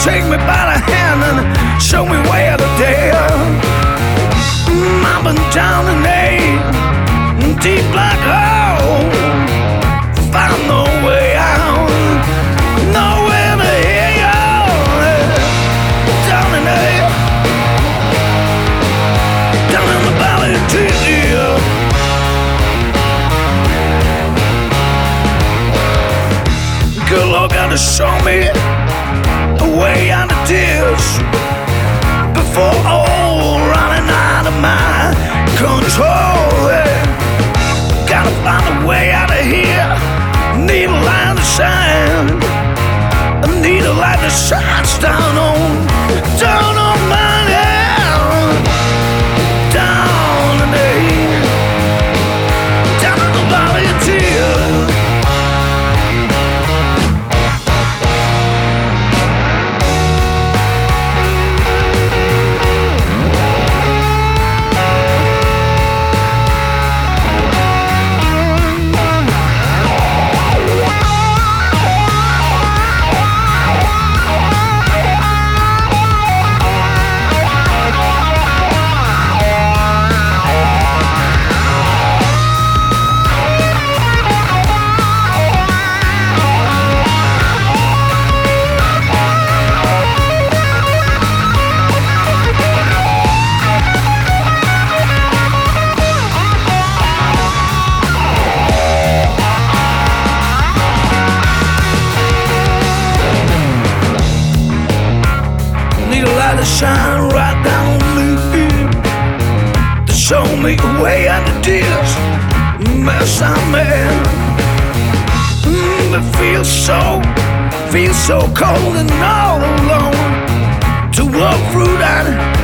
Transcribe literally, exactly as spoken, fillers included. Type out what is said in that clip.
take me by the hand and show me where to dare. Mm, I've been down in a deep black hole, found no way out, nowhere to hear you. Down in a, down in the valley of tears. Good Lord got to show me a way out of tears before all running out of my control. Yeah. Gotta find a way out of here. Need a light to shine. I need a light that shines down on, down on my head. Down in the, down in the valley of tears. To shine right down on me, to show me a way out of this mess I'm in. Mm, it feels so, feels so cold and all alone to walk through that